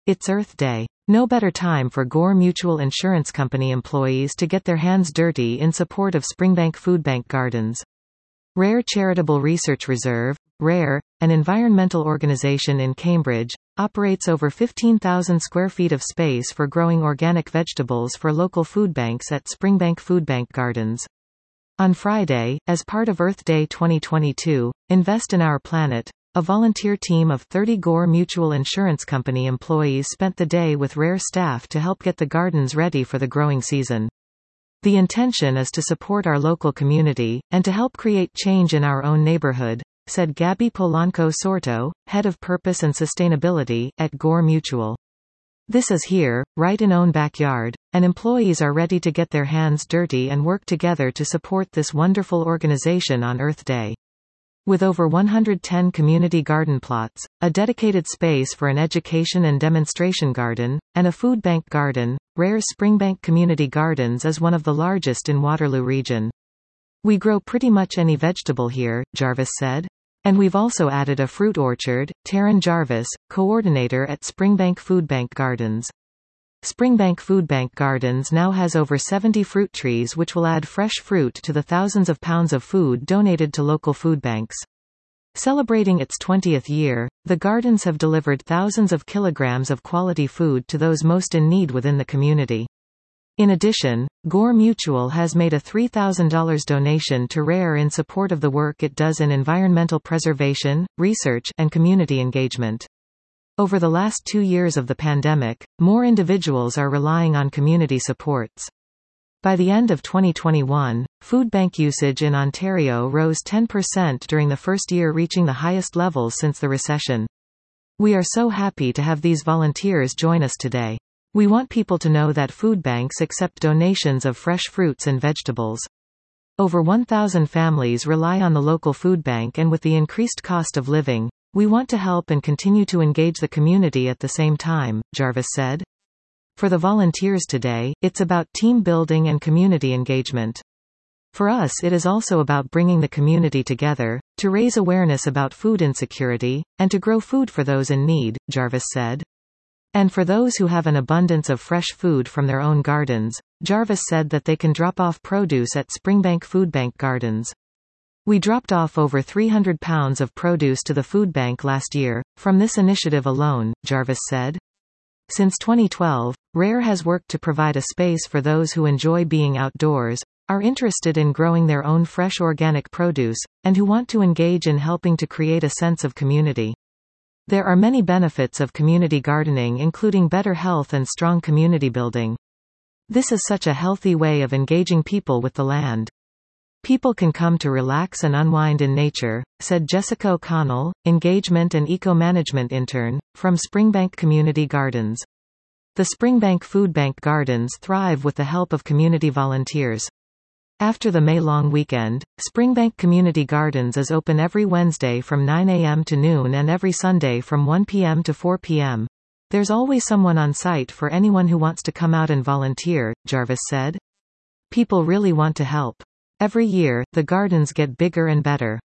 It's Earth Day. No better time for Gore Mutual Insurance Company employees to get their hands dirty in support of Springbank Foodbank Gardens. Rare Charitable Research Reserve, RARE, an environmental organization in Cambridge, operates over 15,000 square feet of space for growing organic vegetables for local food banks at Springbank Foodbank Gardens. On Friday, as part of Earth Day 2022, Invest in Our Planet, a volunteer team of 30 Gore Mutual Insurance Company employees spent the day with RARE staff to help get the gardens ready for the growing season. The intention is to support our local community, and to help create change in our own neighborhood, said Gabby Polanco Sorto, Head of Purpose and Sustainability, at Gore Mutual. This is here, right in own backyard, and employees are ready to get their hands dirty and work together to support this wonderful organization on Earth Day. With over 110 community garden plots, a dedicated space for an education and demonstration garden, and a food bank garden, RARE's Springbank Community Gardens is one of the largest in Waterloo region. We grow pretty much any vegetable here, Jarvis said. And we've also added a fruit orchard, Taryn Jarvis, coordinator at Springbank Foodbank Gardens. Springbank Foodbank Gardens now has over 70 fruit trees which will add fresh fruit to the thousands of pounds of food donated to local food banks. Celebrating its 20th year, the gardens have delivered thousands of kilograms of quality food to those most in need within the community. In addition, Gore Mutual has made a $3,000 donation to RARE in support of the work it does in environmental preservation, research, and community engagement. Over the last 2 years of the pandemic, more individuals are relying on community supports. By the end of 2021, food bank usage in Ontario rose 10% during the first year, reaching the highest levels since the recession. We are so happy to have these volunteers join us today. We want people to know that food banks accept donations of fresh fruits and vegetables. Over 1,000 families rely on the local food bank, and with the increased cost of living, we want to help and continue to engage the community at the same time, Jarvis said. For the volunteers today, it's about team building and community engagement. For us, it is also about bringing the community together, to raise awareness about food insecurity, and to grow food for those in need, Jarvis said. And for those who have an abundance of fresh food from their own gardens, Jarvis said that they can drop off produce at Springbank Foodbank Gardens. We dropped off over 300 pounds of produce to the food bank last year, from this initiative alone, Jarvis said. Since 2012, RARE has worked to provide a space for those who enjoy being outdoors, are interested in growing their own fresh organic produce, and who want to engage in helping to create a sense of community. There are many benefits of community gardening, including better health and strong community building. This is such a healthy way of engaging people with the land. People can come to relax and unwind in nature, said Jessica O'Connell, Engagement and Eco-Management Intern, from Springbank Community Gardens. The Springbank Foodbank Gardens thrive with the help of community volunteers. After the May-long weekend, Springbank Community Gardens is open every Wednesday from 9 a.m. to noon and every Sunday from 1 p.m. to 4 p.m. There's always someone on site for anyone who wants to come out and volunteer, Jarvis said. People really want to help. Every year, the gardens get bigger and better.